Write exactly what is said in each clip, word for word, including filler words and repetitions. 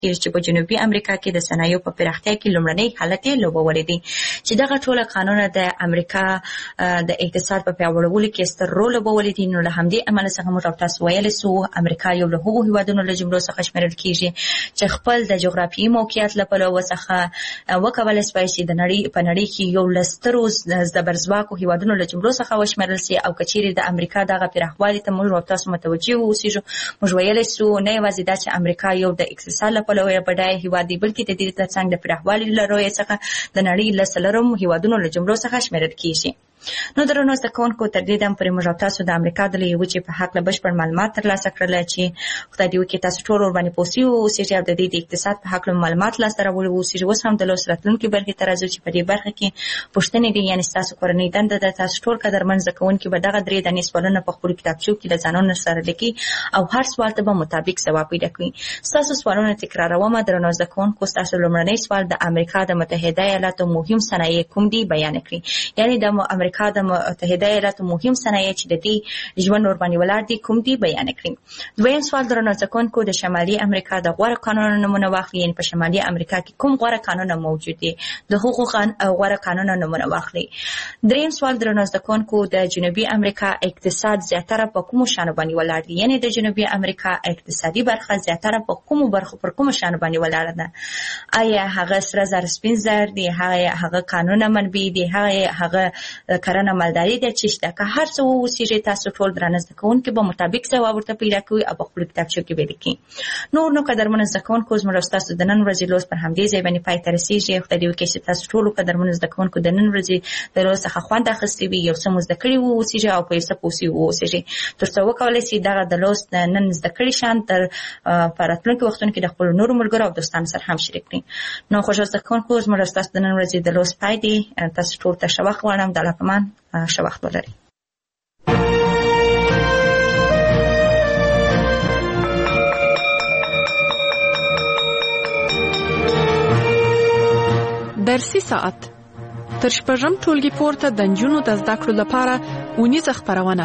چې په جنوبي امریکا کې د صنایعو په پراختیا کې لومړنی حالت یې لوبولی دی چې دغه ټول قانونونه د امریکا د اقتصاد په پیاوړولو کې ستر رول لوبولی دی. نو له همدې امله څخه موږ او تاسو ویلی سو امریکا یو له هغو هیوادونو له جملو څخه شمیرل کیږي چې خپل د جغرافیایي موقعیت له پلوه څخه وکولی سوای چې د نړۍ په نړۍ کې یو له سترو زبرځواکو هیوادونو له جملو څخه وشمیرل سي او که چیرې د امریکا دغه پراخوالي ته موږ او تاسو متوجه واوسو. موږ ویلی سو نه یوازې دا چې امریکا یو د اقتصاد له پلوه یو بډایه هیواد دی بلکې د دې ترڅنګ د پراخوالي له رویې څخه د نړۍ له څلورمو هیوادونو له جملو څخه شمیرل کیږي. نو درنو زده کوونکو تر دې دم پورې موږ او تاسو د امریکا د لویې وچې په هکله بشپړ معلومات ترلاسه کړل چې خدای دې وکړي تاسو ټول ورباندې پوه سوي واوسئ او د دې د اقتصاد په هکله معلومات لاسته راوړي واوسئ. اوس هم د لوست راتلونکي برخې ته راځو چې په دې برخه کې پوښتنې دي یعنې ستاسو کورنۍ دنده ده تاسو ټول قدرمن زده کوونکي به دغه درې دانې سوالونه په خپلو کتابچو کې له ځانونو سره لیکي او هر سوال ته به مطابق ځواب پیدا کوي. ستاسو سوالونه تکراروم. درنو زده کوونکو ستاسو لومړنی سوال د امریکا د متحده ایالاتو مهم صنایع کوم دي بیان کړئ. یعنې د امریکا د متحده ایالاتو مهم صنایع چې د دې ژوند ورباندې ولاړ دي کوم دي بیان کړئ. دویم سوال درنو زده کوونکو د شمالي امریکا د غوره قانونونو نمونه واخلئ. یعنې په شمالي امریکا کې کوم غوره قانونونه موجود دي د هغو غوره قانونونو نمونه واخلئ. دریم سوال درنو زده کوونکو د جنوبي امریکا اقتصاد زیاتره په کومو شیانو باندې ولاړ دی. یعنې د جنوبي امریکا اقتصادي برخه زیاتره په کومو برخو پر کومو شیانو باندې ولاړه ده؟ آیا هغه سره زر سپین زر دي؟ هغه قانونونه منبع دي؟ هغه کرنه مالداري ده چې شته؟ که هر څه واوسیږي تاسو ټول درانه زده کوونکي به مطابق ځواب ورته پیدا کوئ او په خپلو کتابچو کې به لیکئ. نور نو قدرمنو زده کوونکو زموږ او ستاسو د نن ورځې لوست پر همدې ځای باندې پای ته رسېږي. خدای دې وکړي چې تاسو ټولو قدرمنو زده کوونکو د نن ورځې د لوست څخه خوند اخیستی وي، یو څه مو زده کړي واوسیږي او په یو څه پوه سوي واوسیږي تر څو وکولی سي دغه د لوست نن زده کړي شیان تر په راتلونکي وختونو کې د خپلو نورو ملګرو او دوستانو سره هم شریک کړي. نو خوږو زده کوونکو زموږ او ستاسو د نن ورځې د لوست پای دی. تاسو ټول ته ښه وخت غواړم. د الله په امان ښه وخت ولرئ. درسي ساعت تر شپږم ټولګي پورته د نجونو د زده کړو لپاره اونیزه خپرونه.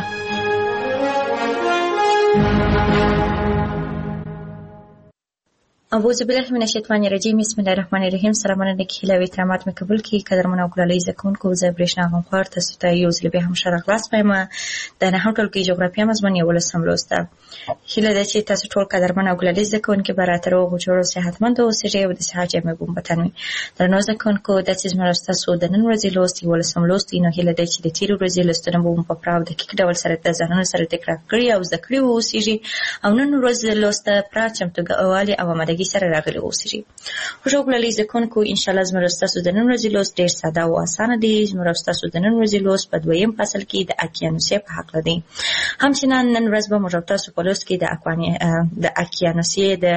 اعوذ بالله من الشیطان الرجیم. بسم الله الرحمن الرحیم. سلامونه نیکې هیلې او احترامات مې قبول کړي. قدرمنو او ګرانو زده کوونکو زه برېښنا غمخوار تاسو ته یو ځل بیا هم ښه راغلاست وایم. د نهم ټولګي جغرافیه مضمون یولسم لوست ده. هیله ده چې تاسو ټول قدرمن او ګرانو زده کوونکي به راته روغ او جوړ او صحتمند اوسئ او د صحت جامې به مو وطن وي. درنو زده کوونکو دا چې زموږ ستاسو د نن ورځې لوست یولسم لوست دی. نو هیله ده چې د تېرې ورځې لوستونه به مو په پوره او دقیق ډول سره د ځانونو سره تکرار کړي او زده کړي واوسیږي او نن ورځ لوست ته پوره چمتووالی او آمادګي سره راغلي اوسئ. خوږو ګلالي زده کوونکو انشاءالله زموږ ستاسو د نن ورځې لوست ډېر ساده او اسانه دی. زموږ ستاسو د نن ورځې لوست په دویم فصل کې د اقیانوسیې په هکله دی. همچنان نن ورځ به موږ تاسو په لوست کې د د اقیانوسیې د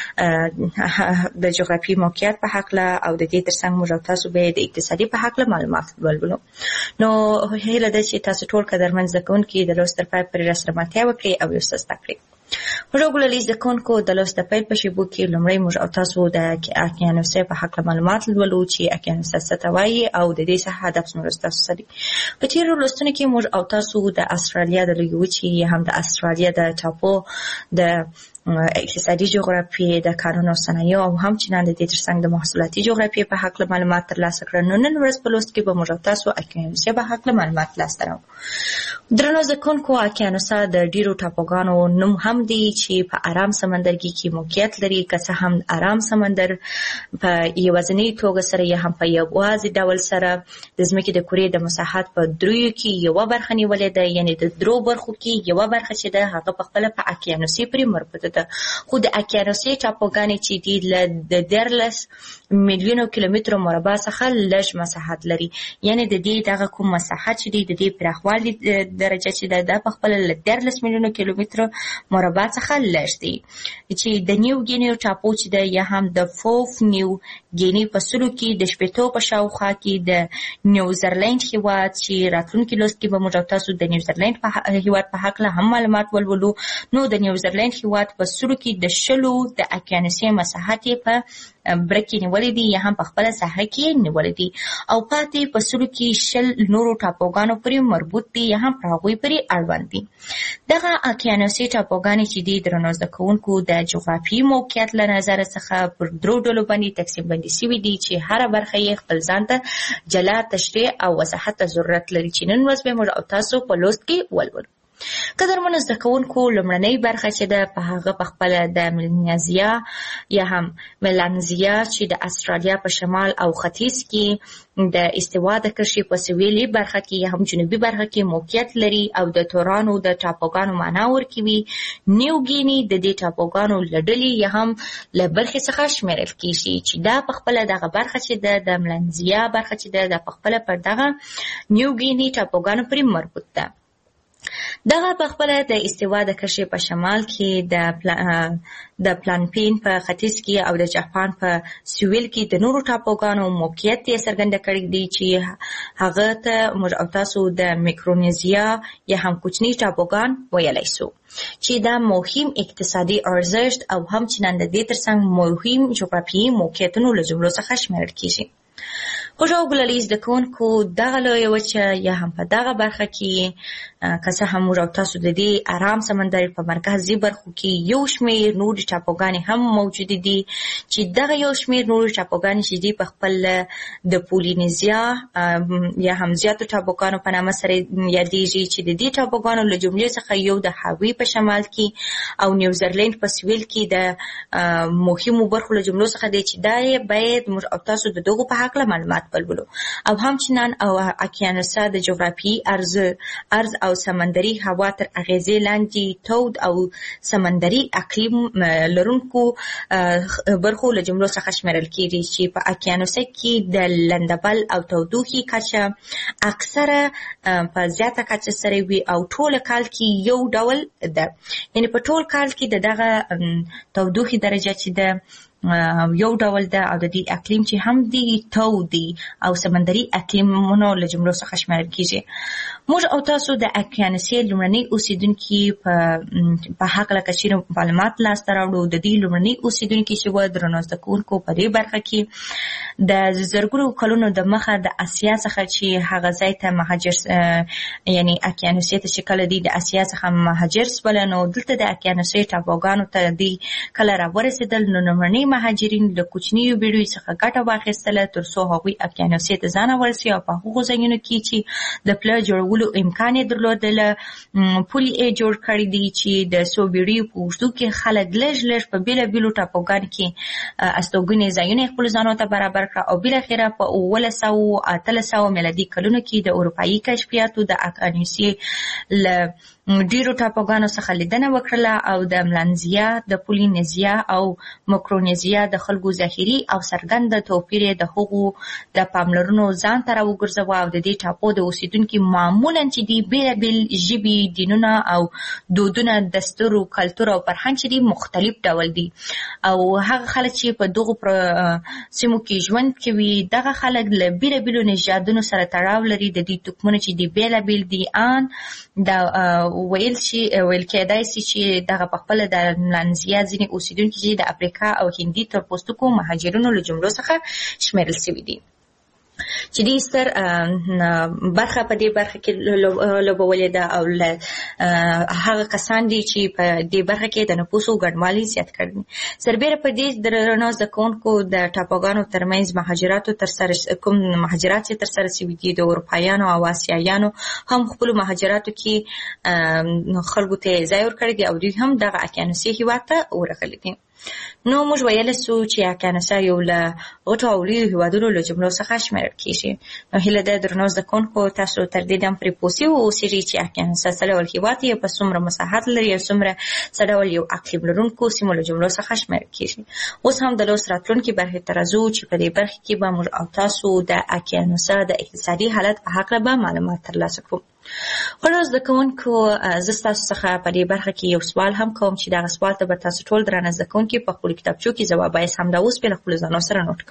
د جغرافیایي موقعیت په هکله او د دې ترڅنګ موږ تاسو به د اقتصادي په هکله معلومات ولولو. نو هیله ده چې تاسو ټول قدرمن زده کوونکي د لوست تر پای پورې راسره ملتیا وکړئ او یو څه زده کړئ. خوږو ګلالي زده کوونکو د لوست د پیل په شیبو کې لومړی موږ او تاسو د اقیانوسیې په هکله معلومات لولو چې اقیانوسیه څه ته وایي او د دې څخه هدف زموږ ستاسو څه دی. په تېرو لوستونو کې موږ او تاسو د استرالیا د لویې وچې یا هم د استرالیا د ټاپو د اقتصادي جغرافیې د کارونو او صنایعو او همچنان د دې ترڅنګ د محصولاتي جغرافیې په هکله معلومات ترلاسه کړل. نو نن ورځ په لوست کې به موږ او تاسو اقیانوسیه په هکله معلومات لاسته راوړو. درنو زده کوونکو اقیانوسه د ډېرو ټاپوګانو نوم هم دی چې په ارام سمندرګي کې موقعیت لري. که څه هم ارام سمندر په یوازینۍ توګه سره یا هم په یوازې ډول سره د ځمکې د کرې د مساحت په دریو کې یوه برخه نیولې ده. یعنې د درو برخو کې یوه برخه چې ده هغه په خپله په اقیانوسیې پورې مربوطه ده. خو د اقیانوسیې ټاپوګانې چې دي د دیارلس میلیونو کیلومترو مربع څخه لږ مساحت لري. یعنې د دې دغه کوم مساحت چې دی د دې پراخوالي درجه چې ده دا په خپله له دیارلس میلیونو کیلومترو مربع څخه لږ دی. چې د نیو ګیني ټاپو چې ده یا هم د فوف نیو ګیني په سلو کې د شپېتو په شاوخوا کې د نیوزرلینډ هېواد چې راتلونکي لوست کې به موږ تاسو د نیوزرلینډ په هېواد په هکله هم معلومات ولولو. نو د نیوزرلینډ هېواد په په سلو کې د شلو د اقیانوسي مساحت په برکې نیولې دي یا هم په خپل ساحه کې نیولې دي او پاتې په سلو کې شل نورو ټاپوګانو پورې مربوط دي یا هم پر هغوی پورې اړوند دي. دغه اقیانوسي ټاپوګانې چې دي درنو زده کوونکو د جغرافیایي موقعیت له نظره څخه پر درو ډلو باندې تقسیم بندي شوي دي چې هره برخه یې خپل ځان ته جلا تشریح او وضاحت ته ضرورت لري چې نن ورځ به موږ او تاسو په لوست کې ولولو. قدرمنو زده کوونکو لومړنۍ برخه چې ده په هغه په خپله د ملانزیا یا هم ملانزیا چې د استرالیا په شمال او ختیځ کې د استوا د کرښې په سویلي برخه کې یا هم جنوبي برخه کې موقعیت لري او د تورانو د ټاپوګانو معنا ورکوي. نیو ګیني د دې ټاپوګانو له ډلې یا هم له برخې څخه شمیرل کیږي چې دا په خپله دغه برخه چې ده د ملانزیا برخه چې ده د په خپله پر دغه نیو ګیني ټاپوګانو پورې مربوط ده. دغه په خپله د استوا د کرښې په شمال کې د پلا... د پلانپین په ختیځ کې او د جاپان په سویل کې د نورو ټاپوګانو موقعیت یې څرګنده کړی دی چې هغه ته موږ او تاسو د میکرونیزیا یا هم کوچني ټاپوګان ویلی سو چې دا مهم اقتصادي ارزښت او همچنان د دې ترڅنګ مهم جغرافیایي موقعیتونو له جملو څخه شمیرل کیږي. خوږو ګلالي زده کوونکو دغه لویه وچه یا هم په دغه برخه کې که څه هم موږ او تاسو د دې ارام سمندر په مرکزي برخو کې یو شمېر نورې ټاپوګانې هم موجودې دي چې دغه یو شمېر نورې ټاپوګانې چې دي په خپل د پولینیزیا یا هم زیاتو ټاپوګانو په نامه سره یادېږي چې د دې ټاپوګانو له جملې څخه یو د هاوی په شمال کې او نیوزرلینډ په سویل کې د مهمو برخو له جملو څخه دی چې دا باید موږ او تاسو د دغو په هکله معلومات ولولو او همچنان او اقیانوسه د جغرافیایي ارز ارز او سمندري هوا تر اغیزې لاندې تود او سمندري اقلیم لرونکو برخو له جملو څخه شمیرل کیږي چې په اقیانوسه کې د لندبل او تودوخې کچه اکثره په زیاته کچه سره وي او ټول کال کې یو ډول ده، یعنی په ټول کال کې دغه تودوخې درجه چې ده یو ډول ده او د دې اقلیم چې هم دی تودي او سمندري اقلیمونو له جملو څخه شمیرل کیږي. موږ او تاسو د اقیانوسي لومړني اوسیدونکي په په هکله که چیرې معلومات لاسته راوړو د دې لومړني اوسیدونکي چې وه درنو زده کوونکو په دې برخه کې د زرګونو کلونو د مخه د اسیا څخه چې هغه ځای ته مهاجر یعنی اقیانوسي ته چې کله دی د اسیا څخه مهاجر سول نو دلته د اقیانوسي ټاپوګانو ته دی کله راورسېدل نو لومړني مهاجرین له کوچنیو بیړیو څخه ګټه واخیستله تر څو هغوی اقیانوسي ته ځان ورسوي او په هغو ځایونو کې چې د پله جوړولو امکان یې درلودله پولې یې جوړ کړي دي چې د څو بیړیو په اوږدو کې خلک لږ لږ په بېلابېلو ټاپوګانو کې استوګنې ځایونه یې خپلو ځانو ته برابر کړه او بالاخره په اوولس سوه اتلس سوه میلادي کلونو کې د اروپایي کشفیاتو د اقیانوسي له ډیرو ټاپوګانو څخه لیدنه وکړله او د ملانزیا د پولینیزیا او مکرونیزیا د خلکو ظاهري او څرګنده توپیر یې د هغو د پاملرنو ځان ته راوګرځوه او د دې ټاپو د اوسیدونکي معمولا چې دي بېلابېل ژبې دینونه او دودونه دستور کلتور او فرهنګ چې دي مختلف ډول دي او هغه خلک چې په دغو سیمو کې ژوند کوي دغه خلک له بېلابېلو نژادونو سره تړاو لري. د دې توکمونه چې دي بېلابېل دي ان د ویل شي ویل کېدای شي چې دغه په خپله د ملانزیا ځینې اوسیدونکي چې د افریقا او هندي تور پوستکو مهاجرینو له جملو څخه شمیرل شوي دي چې دې ستر برخه په دې برخه کې لوبولې ده او هغه کسان دي چې په دې برخه کې د نفوسو ګډوالي زیات کړي. سربیره په دې درنو زده کوونکو د ټاپوګانو ترمنځ مهاجراتو ترسره کوم مهاجرات چې ترسره شوي دي د اروپایانو او آسیایانو هم خپلو مهاجراتو کې خلکو ته ځای ورکړی دی او دوی هم دغه اقیانوسي هېواد ته ورغلي دي. نو موږ ویلی سو چې اقیانوسه یو له غټو او لویو هېوادونو له جملو څخه شمیرل کېږي. نو هیله ده درنو زده کوونکو تاسو تر دې دم پرې پوه سوي واوسېږئ چې اقیانوسه څه ډول هېواد یې په څومره مساحت لري او څومره څه ډول یو اقلیم لرونکو سیمو له جملو څخه شمیرل کېږي. اوس هم د لوست راتلونکي برخې ته راځو چې په دې برخې کې به موږ او تاسو د اقیانوسه د اقتصادي حالت په هکله به معلومات ترلاسه کړو. خو زده کوونکو زه ستاسو څخه په دې برخه کې یو سوال هم کوم چې دغه سوال ته به تاسو ټول درانه زده کوونکي په خپلو کتابچو کې ځواب یې همدا اوس بې له خپلو ځانو سره نوټ کوئ.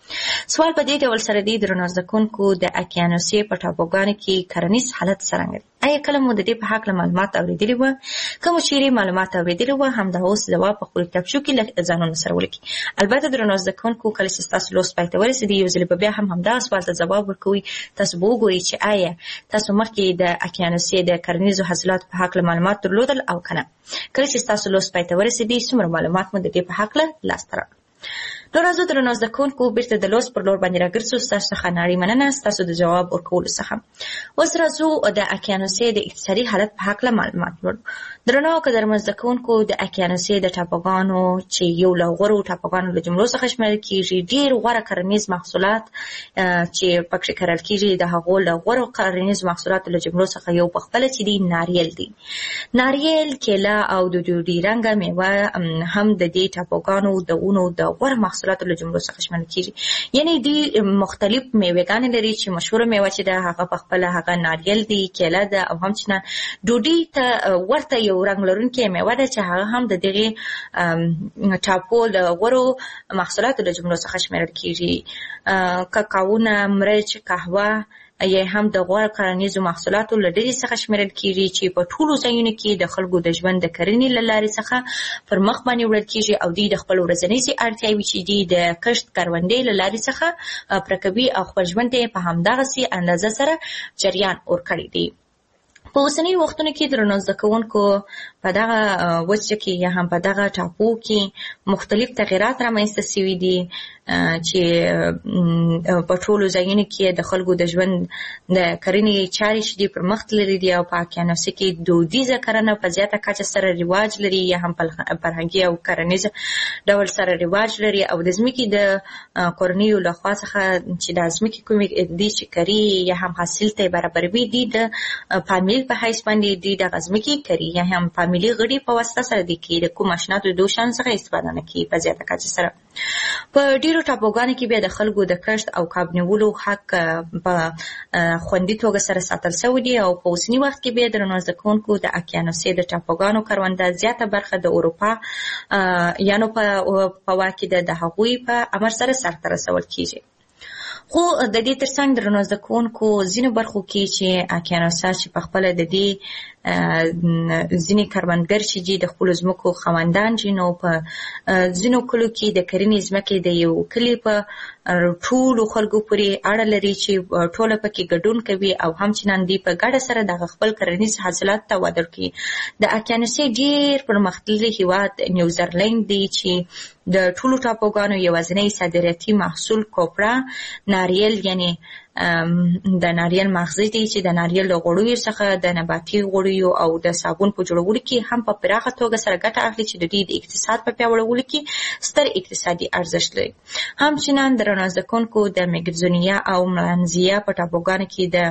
سوال په دې ډول سره دی درنو زده کوونکو د اقیانوسیې په ټاپوګانو کې کرنیز حالت څرنګه دی؟ آیا کله مو د دې په هکله معلومات اورېدلي وه؟ کوم چیرې معلومات اورېدلي وه همدا اوس ځواب په خپلو کتابچو کې له ځانونو سره ولیکئ. البته درنو زده کوونکو کله چې ستاسو لوست پای ته ورسېدي یو ځل به بیا هم همدغه سوال ته ځواب ورکوئ. تاسو به وګورئ چې آیا تاسو مخکې د اقیانوسیې د کرنیزو حاصلاتو په هکله معلومات درلودل او که نه. کله چې ستاسو لوست پای ته ورسېدي څومره معلومات مو د دې په هکله لاسته راغلل. نو راځو درنو زده کوونکو بیرته د لوست پر لور باندې راګرځو. ستاسو څخه نړۍ مننه ستاسو د جواب ورکولو څخه. اوس راځو د اقیانوسیې د اقتصادي حالت په هکله معلومات لرو. درنو قدرمن زده کوونکو د اقیانوسیې د ټاپوګانو چې یو له غوره ټاپوګانو له جملو څخه شمیرل کیږي ډېر غوره کرنیز محصولات چې پکې کرل کیږي د هغو له غوره کرنیز محصولاتو له جملو څخه یو په خپله چې دی ناریل دی. ناریل، کیله او د ډوډۍ رنګه میوه هم د دې ټاپوګانو د ونو د غوره محصولاتو له جملو څخه شمیرل کیږي. یعنې دوی مختلف میوهګانې لري چې مشهوره میوه چې ده هغه په خپله هغه ناریل دی، کیله ده او همچنان ډوډۍ ته ورته یو رنګ لرونکې میوه ده چې هغه هم د دغې ټاپو له غوره محصولاتو له جملو څخه شمیرل کیږي. کاکاوونه، مرچ، قهوه یا هم د غوره کرنیزو محصولاتو له ډلې څخه شمیرل کیږي چې په ټولو ځایونو کې د خلکو د ژوند د کرنې له لارې څخه پر مخ باندې وړل کیږي او دوی د خپل ورځنۍ اړتیاوې چې دي د کښت کروندې له لارې څخه پوره کوي او خپل ژوند یې په همدغسې اندازه سره جریان ورکړی دی. په اوسنیو وختونو کې درنو زده کوونکو په دغه وچه کې یا هم په دغه ټاپو کې مختلف تغیرات رامنځته سوي دي چې په ټولو ځایونو کې د خلکو د ژوند د کرنې چارې چې دي پر مخ تللي دي او په اقیانوسیې کې دودیزه کرنه په زیاته کچه سره رواج لري یا هم فرهنګي او کرنیز ډول سره رواج لري او د ځمکې د کورنیو لخوا څخه چې د ځمکې کومې دي چې کري یا هم حاصل ته برابروي دي د فامیل په حیث باندې دي دغه ځمکې کري یا هم فامیلي غړي په واسطه سره دي کې د کوم اشناتو د دوشان څخه استفاده نه کوي په زیاته کچه سره. په ډیرو ټاپوګانو کې بیا د خلکو د کښت او کاب نیولو حق په خوندي توګه سره ساتل شوی دی او په اوسني وخت کې بیا درنو زده کوونکو د اقیانوسیې د ټاپوګانو کرونده زیاته برخه د اروپا یانو په واک کې د هغوی په امر سره سرته رسول کیږي. خو د دې ترڅنګ درنو زده کوونکو ځینو برخو کې چې اقیانوسیه چې په خپله د دې ځینې کروندګر چې دي د خپلو ځمکو خاوندان دي نو په ځینو کلو کې د کرنې ځمکې د یو کلي په ټولو خلکو پورې اړه لري چې ټوله پکې ګډون کوي او همچنان دوی په ګډه سره دغه خپل کرنیز حاصلات ته وده ورکوي. د اقیانوسیې ډېر پرمختللی هېواد نیوزرلینډ دی چې د ټولو ټاپوګانو یوازینی صادراتي محصول کوپره ناریل یعنې د ناریل مغزي دی چې د ناریل له غوړیو څخه د نباتي غوړیو او د صابون په جوړولو کې هم په پراخه توګه سره ګټه اخلي چې د دوی د اقتصاد په پیاوړولو کې ستر اقتصادي ارزښت لري. همچنان درنو زده کوونکو د میګزونیا او ملانزیا په ټاپوګانو کې د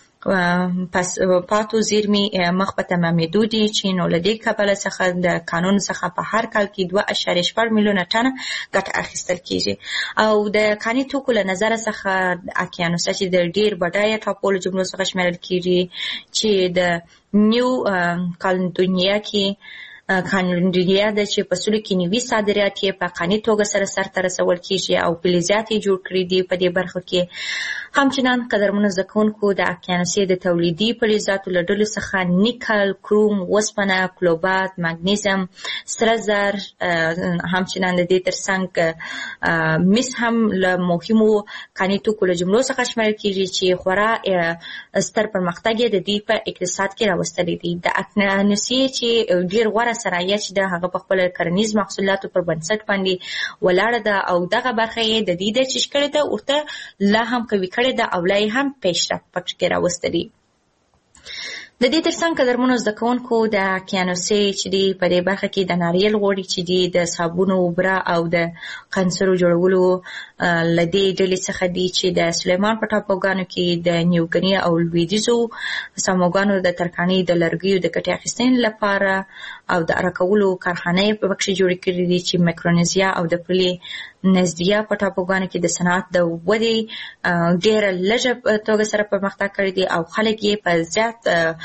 پس پاتو زیرمې مخ په تمامېدو دي چې نو له دې کبله څخه د قانون څخه په هر کال کې دوه اعشاریه شپږ میلیونه ټنه ګټه اخیستل کیږي او د کاني توکو له نظره څخه اقیانوسیه چې د ډېر بډایه ټاپو له جملو څخه شمیرل کیږي چې د نیو کالدونیا کې کانډیا ده چې په سلو کې نوي صادرات یې په قاني توګه سره سرته رسول کیږي او فلزات یې جوړ کړي دي په دې برخه کې. همچنان قدرمنو زده کوونکو د اقیانوسیې د تولیدي فلزاتو له ډلو څخه نیکل، کروم، وسپنه، کلوبات، مګنیزیم، سره زر، همچنان د دې ترڅنګ مس هم له مهمو قاني توکو له جملو څخه شمیرل کیږي چې خورا ستر پرمختګ یې د دې په اقتصاد کې راوستلی دی. د اقیانوسیې چې ډېر غوره صنایع چې ده هغه په خپل کرنیز محصولاتو پر بنسټ باندې ولاړه ده او دغه برخه یې د دې ده چې کړې ده ورته لا هم قوي کړې ده او لا یې هم پیشرفت پکې راوستلی. د دې ترڅنګ قدرمنو زده کوونکو د اقیانوسیې چې دي په دې برخه کې د ناریل غوړي چې دي د صابونو، اوبره او د قنسرو جوړولو له دې ډلې څخه دي چې د سلیمان په ټاپوګانو کې د نیوګني او لویدیځو ساموګانو د ترکاڼۍ د لرګیو د ګټې اخیستنې لپاره او د اره کولو کارخانې په پکې جوړې کړي دي چې میکرونیزیا او د پولي نزدیا په ټاپوګانو کې د صنعت د ودې ډېره لږه توګه سره پرمختګ کړی دی او خلک یې په زیات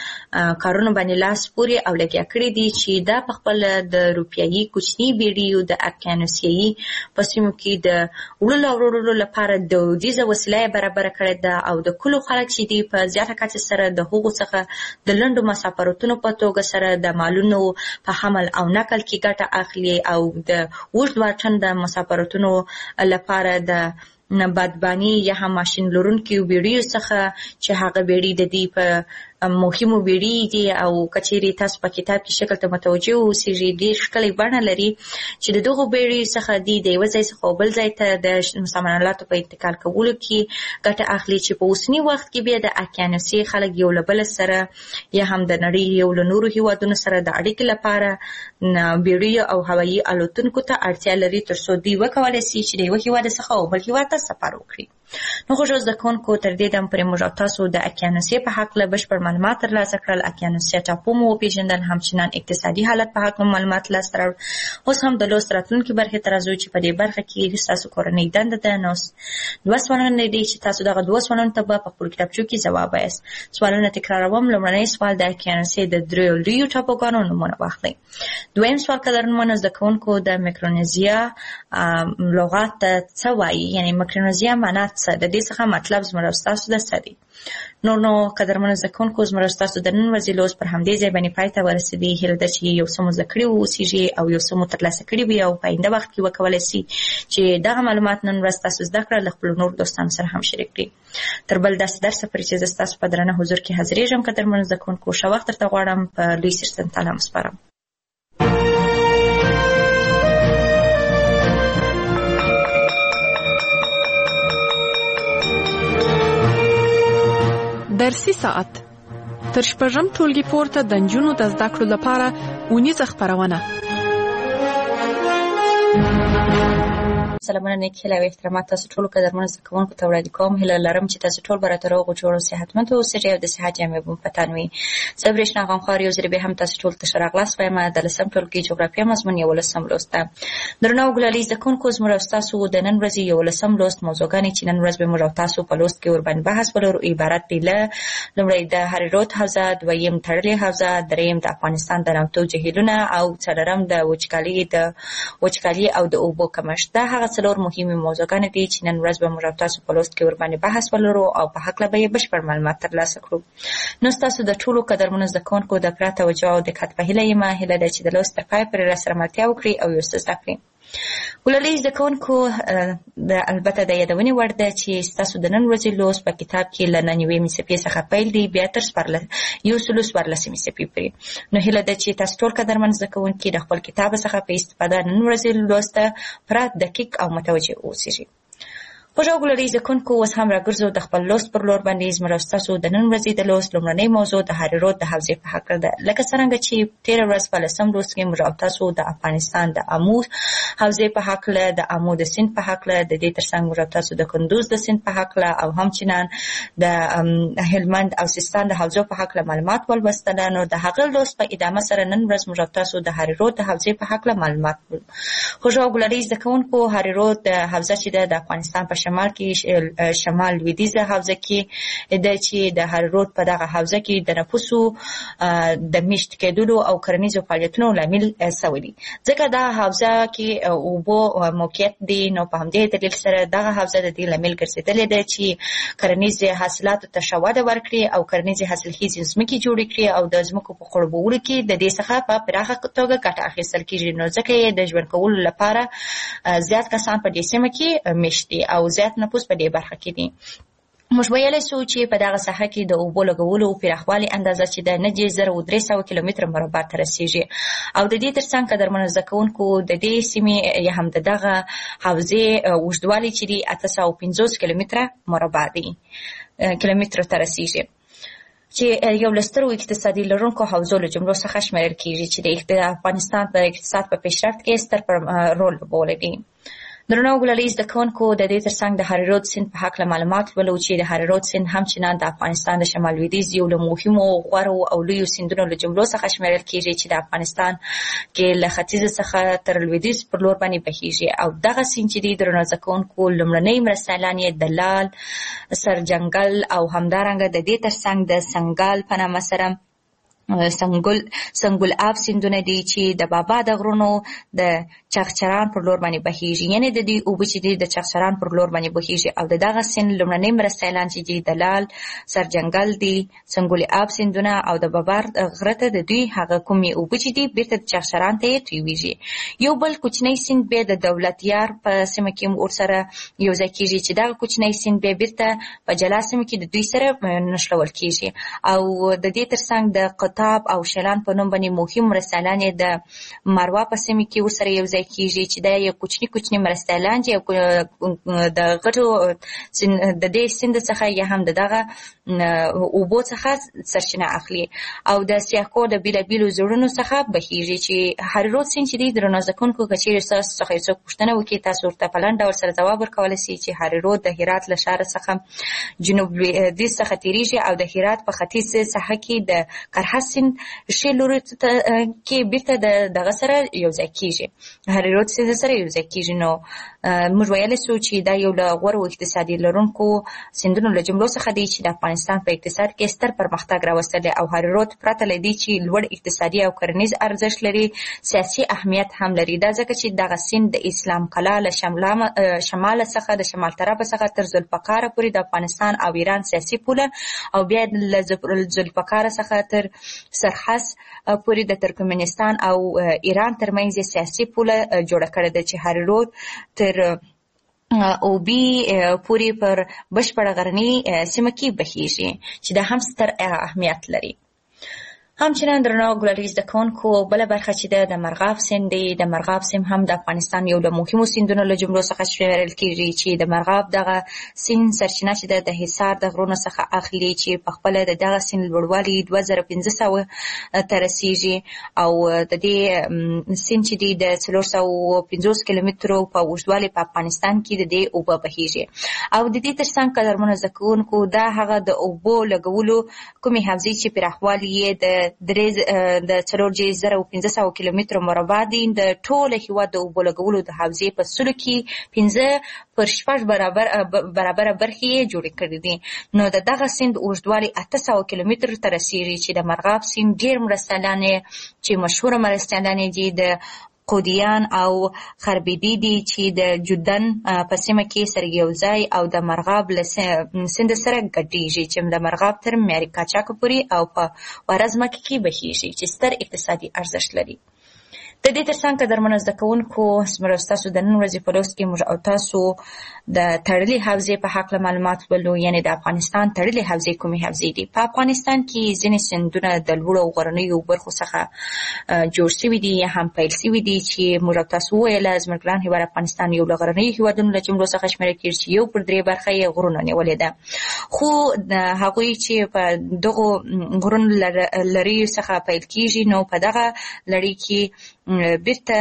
کارونو باندې لاس پورې او لګیا کړی دي چې دا په خپل د روپیایي کوچني بیړیو د اقیانوسیایي په سیمو کې د وړلو او وړلو لپاره دودیزه وسیله برابر کړې ده او د کلو خلک چې دي په زیاته کچه سره د هغو څخه د لنډو مسافرتونو په توګه سره د مالونو په حمل او نقل کې ګټه اخلي او د اوږد واټن د مسافرتونو لپاره د بادباني یا هم ماشین لرونکي بیړیو څخه چې هغه بیړۍ د دې په مهمو بیړۍ دي او کچېرې تاسو په کتاب کې شکل ته متوجه اوسئ ډېر ښکلی بڼه لري چې د دغو بیړیو څخه دي د یوه ځای څخه بل ځای ته د سامانالاتو په انتقال کولو کې ګټه اخلي چې په اوسني وخت کې بیا د اقیانوسي خلک یو له بل سره یا هم د نړۍ یو له نورو هیوادونو سره د اړیکې لپاره بیړیو او هوایي الوتونکو ته اړتیا لري تر څو دوی وکولی شي چې د یوه هیواد څخه او بل هیواد ته سفر وکړي. نو خوږو زده کوونکو تر دې دم پورې موږ او تاسو د اقیانوسیې په هکله بشپړ معلومات ترلاسه کړل. اقیانوسیه ټاپو مو وپېژندل، همچنان اقتصادي حالت په هکله معلومات لاسته راوړل. اوس هم د لوست راتلونکي برخې ته راځو چې په دې برخه کې ستاسو کورنۍ دنده ده. نو دوه سوالونه دي چې تاسو دغه دوه سوالونو ته به په خپلو کتابچو کې ځواب وایاست. سوالونه تکراروم. لومړنی سوال د اقیانوسیې د دریو لویو ټاپوګانو نومونه واخلئ. دویم سوال قدرمنو زده کوونکو د میکرونیزیا لغات څه وایي، یعنې میکرونیزیا معنا څه، د دې څخه مطلب زموږ او ستاسو د څه دی. نو نو قدرمنو زده کوونکو زموږ او ستاسو د نن ورځې لوست پر همدې ځای باندې پای ته ورسېدی. هیله ده چې یو څه مو زده کړي واوسیږي او یو څه مو ترلاسه کړي وي او په آینده وخت کې وکولی شي چې دغه معلومات نن ورځ تاسو زده کړه له خپلو نورو دوستانو سره هم شریک کړي. تر بل داسې درسه پورې چې زه ستاسو په درانه حضور کې حاضرېږم قدرمنو زده کوونکو، ښه وخت درته غواړم. په لوی سرسن تعالی مو سپارم. درسي ساعت تر شپږم ټولګي پورته د نجونو د زده کړو لپاره اونیزه خپرونه. سلامونه، نیک هیله او احترامات تاسو ټولو قدرمنو زده کوونکو ته وړاندې کوم. هیله لرم چې تاسو ټول به راته روغ جوړ او صحتمند اوسئ او د صحت جامې به مو په تن وي. زه برېښنا غمخوار یو ځلې بیا هم تاسو ټولو ته ښه راغلاست وایم. د لسم ټولګي جغرافیه مضمون یولسم لوست ده. درنو او ګلالي زده کوونکو، زموږ او ستاسو د نن ورځې یولسم لوست موضوعګانې چې نن ورځ به موږ او تاسو په لوست کې ورباندې بحث ولرو عبارت دي له لومړی د هریرود حوزه، دویم تړلې حوزه، دریم د افغانستان د نامتو جهیلونه او څلورم د وچکالي د وچکالي او د اوبو کمښت. دا هغه څلور مهمې موضوعګانې دي چې نن ورځ به موږ او تاسو په لوست کې ورباندې بحث ولرو او په هکله به یې بشپړ معلومات ترلاسه کړو. نو ستاسو د ټولو قدرمنو زده کوونکو د پوره توجه او دقت په هیله یم. هیله ده چې د لوست تر پایه پورې راسره ملتیا وکړئ او یو څه زده کړئ. ګلالۍ زده کوونکو، البته د یادونې وړ ده چې ستاسو د نن ورځې لوست په کتاب کې له نهه نیویمې صفحې څخه پیل دی بیا تر یو سلو څوارلسمې صفحې پورې. نو هیله ده چې تاسو ټول قدرمن زده کوونکي د خپل کتاب څخه په استفاده نن ورځې لوست ته پوره دقیق او متوجه اوسئ. خوږو ګلالۍ زده کوونکو، اوس هم راګرځو د خپل لوست پر لور باندې. زموږ او ستاسو د نن ورځې د لوست لومړنۍ موضوع د هریرود د حوزې په هکله ده. لکه څرنګه چې تېره ورځ په لسم لوست کې موږ او تاسو د افغانستان د آمو حوزې په هکله، د آمو د سیند په هکله، د دې ترڅنګ موږ او تاسو د کندوز د سیند په هکله او همچنان د هلمند او سیستان د حوزو په هکله معلومات ولوستل. نو د هغه لوست په ادامه سره نن ورځ موږ او تاسو د هریرود د حوزې په هکله معلومات ولرو. خوږو ګلالۍ زده کوونکو، هریرود د حوزه چې ده د افغانستان په شمال کې شمال لویدیځه حوزه کې ده چې د هریرود په دغه حوزه کې د نفوسو د میشت کېدلو او کرنیزو فعالیتونو لامل شوی دی. ځکه دا حوزه کې اوبو موقعیت دی، نو په همدې دلیل سره دغه حوزه د دې لامل ګرځېدلې ده چې کرنیزې حاصلاتو ته ښه وده ورکړي او کرنیزې حاصلخیزې ځمکې جوړې کړي او د ځمکو په خړوبولو کې د دې څخه په پراخه توګه ګټه اخیستل کېږي. نو ځکه یې د ژوند کولو لپاره زیات کسان په دې سیمه کې میشت دي او زیات نفوس په دې برخه کې دي. موږ ویلی سو چې په دغه ساحه کې د اوبو لګولو پراخوالي اندازه چې د نهه زره درې سوه کیلومتره مربع ته رسیږي او د دې ترڅنګ قدرمنو زده کوونکو د دې سیمې یا هم د دغه حوزې اوږدوالی چې دی اته سوه پنځوس کیلومتره مربع دی کیلومترو ته رسیږي، چې یو له سترو اقتصادي لرونکو حوزو له جملو څخه شمیرل کېږي چې د افغانستان په اقتصاد په پیشرفت کې ستر رول لوبولی دی. درنو ګلالۍ زده کوونکو، د دې ترڅنګ د هریرود سیند په هکله معلومات ولرو چې د هریرود سیند همچنان د افغانستان د شمال لویدیځ یو له مهمو غوره او لویو سیندونو له جملو څخه شمیرل کېږي چې د افغانستان کې له ختیځ څخه تر لویدیځ پر لور باندې بهیږي او دغه سیند چې دی درنو زده کوونکو لومړنی مرستیالان یې د لال، سرجنګل او همدارنګه د دې ترڅنګ د سنګال په نامه سره سنگل سنگل آب سیندونه دي چې د بابا د غرونو د چغچران پر لور باندې بهیږي، یعنی د دې اوبه چې دي د چغچران پر لور باندې بهیږي. او د دغه سیند لومړنی مرسته اعلان چې دي د لال سرجنګل دي سنگل آب سیندونه او د بابر غره ته د دوی هغه کومې اوبه چې دي بیرته چغچران ته تویږي. یو بل کوچنی سیند به د دولتیار په سیمه کې ورسره یو ځای کیږي چې دغه کوچنی سیند به بیرته په جلا سیمه کې د دوی سره نښلول کیږي. او د دې ترڅنګ د تاب او شلان په نوم باندې مهم مرستیالان د مروه په سیمه کې ورسره یو ځای کیږي چې دا یو کوچني کوچني مرستیالان چې د غټو د دې سیند څخه یا هم دغه اوبو څخه سرچینه اخلي او د سیاکو د بیلابیلو زړونو څخه بهیږي. چې هر روز سیند چې د درنو ځکونکو کچیر تاسو څخه یو پوښتنه وکړي تاسو ورته په لنډ ډول سره ځواب ورکولی شئ چې هر روز د هرات له ښار څخه جنوب لویدیځ څخه تیریږي او د هرات په ختیځ ساحه کې د کرهس سیند ښي لوري ته کې بیرته د دغه سره یو ځای کیږي، هر روز سیند سره یو ځای کیږي. نو موږ ویلی سو چې دا یو له غوره اقتصادي لرونکو سیندونو له جملو څخه دی چې د افغانستان په اقتصاد کې ستر پرمختګ راوستلی او هر روز پرته له دې چې لوړ اقتصادي او کرنیز ارزښت لري سیاسي اهمیت هم لري. دا ځکه چې دغه سیند د اسلام کلا له شمال څخه د شمال طرفه څخه تر ذوالفقار پورې د افغانستان او ایران سیاسي پوله او بیا له ذوالفقار څخه تر سرحس پورې د ترکمنستان او ایران ترمنځ سیاسي پوله جوړه کړې ده چې هر روز تر اوبی پوری پر بشپړه غرنی سیمه کې بهیږي چې دا هم ستر اهمیت لري. همچنان درنو ګلریز د کونکو بل برخه چې د مرغاب سیند دی، د مرغاب سیند هم د افغانستان یو له مهمو سیندونو له جملو څخه شمیرل کیږي چې د مرغاب دغه سیند سرچینه چې د حصار د غرونو څخه اخلي چې په خپل د دغه سیند لوړوالی دوه زره پنځه سوه ته رسیږي او د دې سیند چې دی د څلور سوه پنځوس کیلومترو په اوږدوالي په افغانستان کې د دې اوبه بهیږي. او د دې ترڅنګ قدرمنو زده کوونکو دا هغه د اوبو لګولو کومې حوزې چې پراخوالی یې د درې د څلور زره پنځه سوه کیلومترو مربع دي، د ټول هیواد د اوبو لګولو د حوزې په سلو کې پنځه پر شپږ برابر برابر برخې جوړې کړې دي. نو د دغه سیند اوږدوالی اته سوه کیلومتر ته رسیږي چې د مرغاب سیند ډېر مرستیالان چې مشهوره مرستیالان دي د قودیان او خربیدی دي چې د جودن په سیمه کې سره یو ځای او د مرغاب له سیند سره ګډیږي چې د مرغاب تر معیاري قاچاق پورې او په وارزمکه کې بهیږي چې ستر اقتصادي ارزښت لري. د دې ترڅنګ قدرمنو زده کوونکو زموږ ستاسو د نن ورځې په لوست کې موږ او تاسو د تړلې حوزې په هکله معلومات ولرو، یعنې د افغانستان تړلې حوزې کومې حوزې دي. په افغانستان کې ځینې سیندونه د لوړو او غرنیو برخو څخه جوړ شوي دي یا هم پیل شوي دي چې موږ او تاسو وویله زموږ ګران هېواد افغانستان یو له غرنیو هېوادونو له جملو څخه شمېرل کېږي چې یو پر درې برخه یې غرونه نیولې ده. خو هغوی چې په دغو غرونو لړیو څخه پیل کېږي نو په دغه لړۍ کې بیرته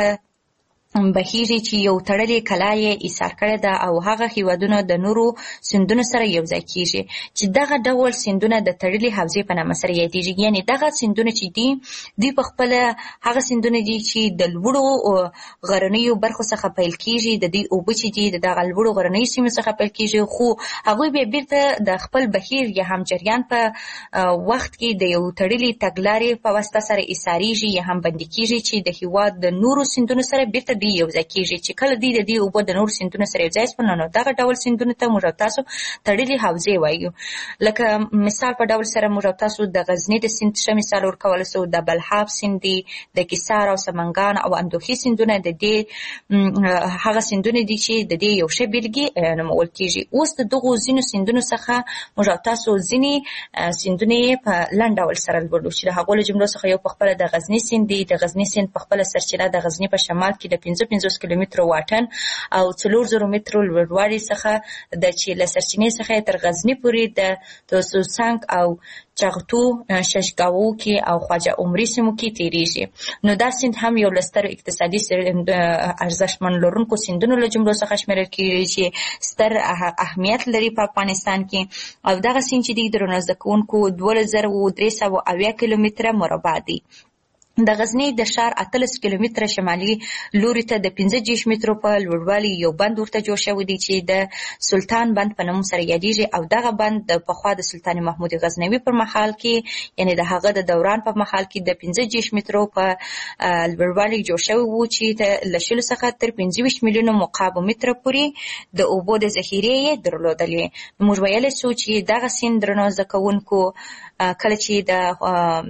بهیږي چې یو تړلې کلا یې ایثار کړې ده او هغه هیوادونه د نورو سیندونو سره یو ځای کېږي چې دغه ډول سیندونه د تړلې حوزې په نامه سره یادېږي. یعنې دغه سیندونه چې دي دوی په خپله هغه سیندونه دي چې د لوړو غرنیو برخو څخه پیل کېږي، د دوی اوبه چې دي د دغه لوړو غرنیو سیمو څخه پیل کېږي، خو هغوی بیا بیرته د خپل بهیر یا هم جریان په وخت کې د یو تړلې تګلارې په واسطه سره ایثارېږي یا هم بندي کېږي چې د هېواد د نورو سیندونو سره بیرته یو ځای کېږي چې کله دوی د دې اوبه د نورو سیندونو سره یو ځای شول نو دغه ډول سیندونو ته موږ او تاسو تړلې حوزې وایو. لکه مثال په ډول سره موږ او تاسو د غزني د سیند ښه مثال ورکولی سو، د بلخاب سیند دی، د کیسار او سمنګان او اندوخي سیندونه د دې هغه سیندونه دي چې د دې یو ښه بېلګې نومول کېږي. اوس د دغو ځینو سیندونو څخه موږ او تاسو ځینې سیندونه یې په لنډ ډول سره لولو چې د هغو له جملو څخه یو پخپله د غزني سیند دی. د غزني سیند پخپله سرچینه د غزني په شمال کې د پنځه پنځوس کیلومترو واټن او څلور زره مترو لوړوالي څخه د چې له سرچینې څخه تر غزني پورې د توسوسنګ او چغتو ششګاو کې او خواجه عمري سیمو کې تیریږي. نو دا سیند هم یو له سترو اقتصادي ارزښتمن لرونکو سیندونو له جملو څخه شمیرل کېږي چې ستر اهمیت لري په افغانستان کې. او دغه سیند چې دی درنو زده کوونکو دولس زره درې سوه اویا کیلومتره مربع دی. د غزنی د ښار اتلس کیلومتره شمالي لوري ته د پنځه دېرش مترو په لوړوالي یو بند ورته جوړ شوی دی چې د سلطان بند په نوم سره یادېږي او دغه بند د پخوا د سلطان محمود غزنوي پر مهال کې یعنی د هغه د دوران په مهال کې د پنځه دېرش مترو په لوړوالي جوړ شوی وو چې له شلو څخه تر پنځه ویشت میلیونو مکعب متره پورې د اوبو د ذخیرې یې درلودلې. موږ ویلی سو چې دغه سیند درنو زده کوونکو کله چې د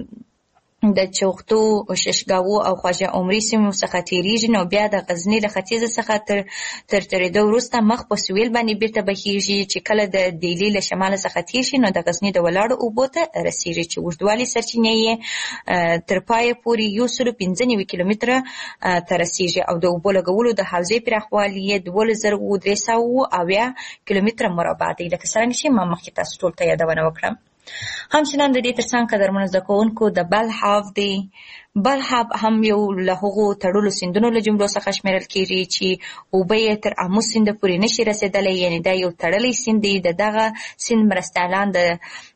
د چوختو ششګاو او خواجه عمري سیمو څخه تیریږي نو بیا د غزنی له ختیځ څخه تر تر ترېدو وروسته مخ په سویل باندې بیرته بهیږي چې کله د دیلي له شمال څخه تیر شي نو د غزنی د ولاړو اوبو ته رسیږي چې اوږدوالي سرچینې یې تر پایه پورې یو سل پنځه نوي کیلومتره ته رسیږي او د اوبو لګولو د حوزې پراخوالی یې دولس زره درې سوه اویا کیلومتره مربع دی. لکه څرنګه چې ما مخکې تاسو ټول ته یادونه وکړم. همچنان د دې ترڅنګ قدرمنو زده کوونکو د بلحاف دی. بلحاف هم یو له هغو تړلو سیندونو له جملو څخه شمیرل کېږي چې اوبه یې تر امو سیند پورې نشي رسېدلی، یعنې دا یو تړلی سیند دی. د دغه سیند مرستیالان د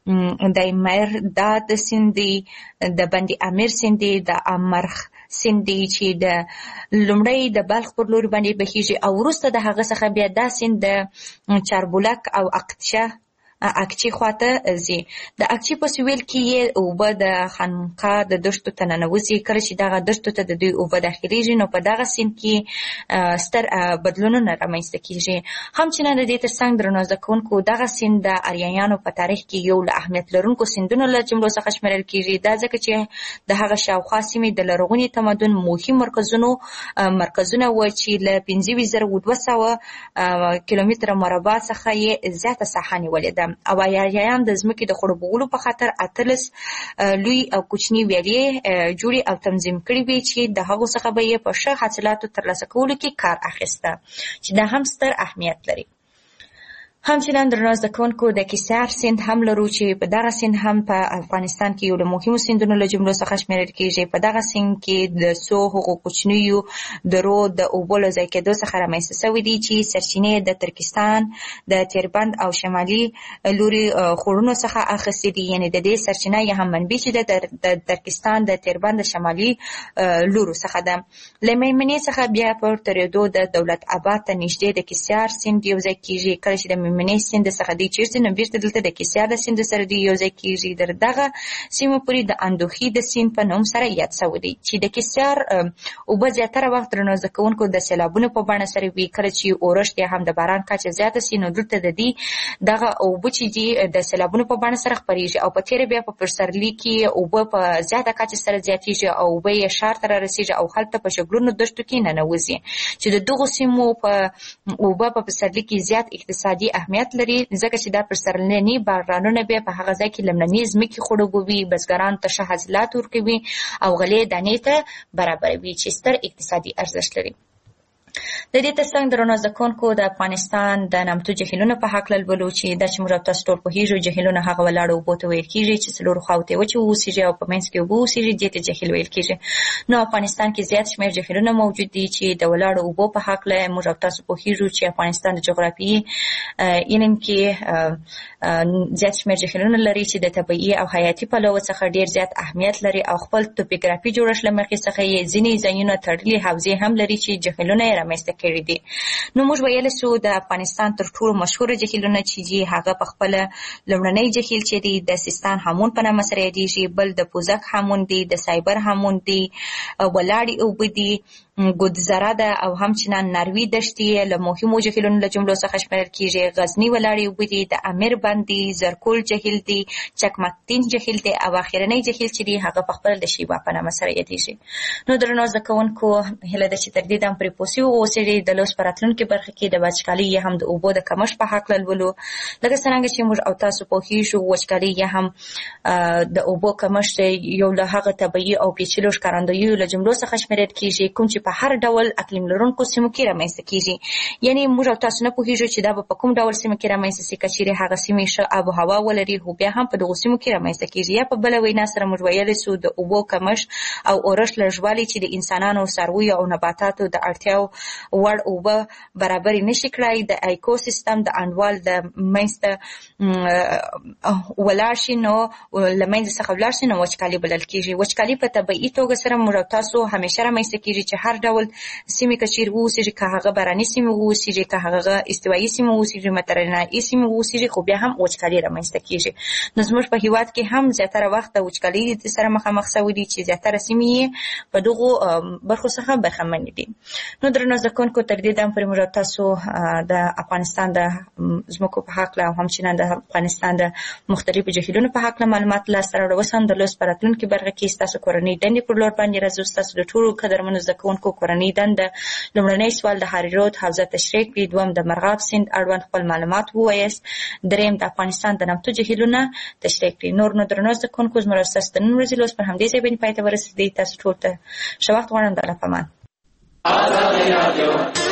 د مرداد سیند دی، د بند امیر سیند دی، د امرخ سیند دی چې د لومړی د بلخ پر لوري باندې بهیږي او وروسته د هغه څخه بیا دا سیند د چاربولک او اقچه اکچی خواته ځي. د اکچی په سویل کې یې اوبه د خانقا د دښتو ته ننوځي. کله چې دغه دښتو ته د دوی اوبه داخلیږي نو په دغه سیند کې ستر بدلونونه رامنځته کېږي. همچنان د دې ترڅنګ درنو زده کوونکو دغه سیند د اریایانو په تاریخ کې یو له اهمیت لرونکو سیندونو له جملو څخه شمیرل کېږي، دا ځکه چې د هغه شاوخوا سیمې د لرغوني تمدن مهم مرکزونو مرکزونه و چې له پنځه ویشت زره دوه سوه کیلومتره مربع څخه یې زیاته ساحه نیولې ده او اریایان د ځمکې د خړوبولو په خاطر اتلس لوی او کوچني ویالې جوړې او تنظیم کړې وې چې د هغو څخه به یې په ښه حاصلاتو ترلاسه کولو کې کار اخیسته، چې دا هم ستر اهمیت لري. همچنان درنو زده کوونکو د کیسار سیند هم لرو چې په دغه سیند هم په افغانستان کې یو له مهمو سیندونو له جملو څخه شمیرل کېږي. په دغه سیند کې د څو هغو کوچنیو درو د اوبو له ضایع کېدو څخه رامنځته شوي دي چې سرچینې د ترکستان د تیربند او شمالي لوري خورونو څخه اخیستې دي، یعنې د دې سرچینه یې هم منبع چې د ترکستان د تیربند د شمالي لورو څخه ده. له میمنې څخه بیا پر ترېدو د دولت آباد ته نږدې د کیسار سیند یو ځای کېږي. کله چې د میمنې سیند څخه دی چیرته نو بیرته دلته د کیسار د سیند سره دی یو ځای کېږي. در دغه سیمه پورې د اندوخي د سیند په نوم سره یاد شوی دی چې د کیسار اوبه زیاتره وخت درنو زده کوونکو د سیلابونو په بڼه سره وي. کله چې اورښت یا هم د باران کچه زیاته سي نو دلته د دې دغه اوبه چې دي د سیلابونو په بڼه سره خپریږي او په تیره بیا په پسرلي کې اوبه په زیاته کچه سره زیاتیږي او اوبه یې ښار ته رارسیږي او هلته په شګلونو دښتو کې ننوځي چې د دغو سیمو په اوبه په پسرلي کې زیات اقتصادي اهمیت لري، ځکه چې دا پسرلني بارانونه بیا په هغه ځای کې لمنني ځمکې خړوبوي، بزګرانو ته ښه حاصلات ورکوي او غلې دانې ته برابروي چې ستر اقتصادي ارزښت لري. د دې ترڅنګ درنو زده کوونکو د افغانستان د نامتو جهیلونو په هکله لولو چې دا چې موږ تاسو ټول پوهېږو جهیلونه هغه ولاړو اوبو ته ویل کېږي چې څلورو خواو ته وچې واوسېږي او په منځ کې اوبه واوسېږي، دې ته جهیل ویل کېږي. نو افغانستان کې زیات شمېر جهیلونه موجود دي چې د ولاړو اوبو په هکله موږ تاسو پوهېږو چې افغانستان د جغرافیې علم کې زیات شمېر جهیلونه لري چې د طبیعي او حیاتي پلوه څخه ډېر زیات اهمیت لري او خپل توپوګرافي جوړښت له مخې څخه یې ځینې ځایونه تړلي حوزې هم لري چې جهیلونه یې رامنځته کړي دي. نو موږ ویلی سو د افغانستان تر ټولو مشهوره جهیلونه چې دي هغه په خپله لومړنی جهیل چې دی د سیستان هامون په نامه سره یادېږي، بل د پوزک هامون دی، د سایبر هامون دی، ولاړې اوبه دي، ګودزره ده او همچنان ناروي دښتې له مهمو جهیلونو له جملو څخه شمیرل کېږي. غزني ولاړې اوبه دي، د امیر بند دی، زرکول جهیل دی، چکمکتین جهیل دی او اخرنی جهیل چې دی هغه په خپله د شیبا په نامه سره یادېږي. نو درنو زده کوونکو هیله ده چې تر دې دم پرې پوه سوي واوسېږئ. د لوست په راتلونکې برخه کې د وچکالۍ یا هم د اوبو د کمښت په هکله لولو. لکه څرنګه چې موږ او تاسو پوهېږو وچکالۍ یا هم د اوبو کمښت یو له هغه طبیعي او پیچلو ښکارندوییو له جملو څخه شمیرل کېږي کوم چې په په هر ډول اقلیم لرونکو سیمو کې رامنځته کیږي. یعنی موږ او تاسو نه پوهیږو چې دا په کوم ډول سیمه کې رامنځته سي، کچېرې هغه سیمې ښه آب و هوا ولري، خو بیا هم په دغو سیمو کې رامنځته کیږي. یا په بله وینا سره موږ ویلی سو د اوبو کمښت او اورښت لږوالی چې د انسانانو، څارویو او نباتاتو د اړتیاو وړ اوبه برابرې نشي کړای، د ایکوسیستم د انډوال د منځته ولاړ شي، نو له منځه څخه ولاړ شي، نو وچکالي بلل کیږي. وچکالي په طبیعي توګه سره موږ او تاسو همیشه رامنځته کیږي چې هر ډول سیمې که چیرې واوسېږي، که هغه باراني سیمې واوسېږي، که هغه استوایي سیمې واوسېږي، مدترانه‌ایي سیمې واوسېږي، خو بیا هم وچکالي رامنځته کیږي. نو زموږ په هیواد کې هم زیاتره وخت د وچکالۍ سره مخامخ شوي دي چې زیاتره سیمې یې په دغو برخو څخه برخمنې دي. نو درنو زده کوونکو، تر دې دم پورې موږ او تاسو د افغانستان د ځمکو په هکله او همچنان د افغانستان د مختلفو جهیلونو په هکله معلومات لاسته راوړو. اوس هم د لوست په راتلونکي برخه کې ستاسو کورنۍ دندې پر لور باندې راځو. ستاسو د ټولو قدرمنو زده کوونکو کورنۍ دنده لومړنی سوال د هاري رود حوزه تشریح کړي، دوم د مرغاب سیند اړوند خپل معلومات ووایاست، دریم د افغانستان د نامتو جهیلونه تشریح کړي. نور نو درنو زده کوونکو، زموږ ستاسو د نن ورځې لوست پر همدې ځای باندې پای ته ورسېدی. تاسو ټول ته ښه وخت غواړم. د الله په امان.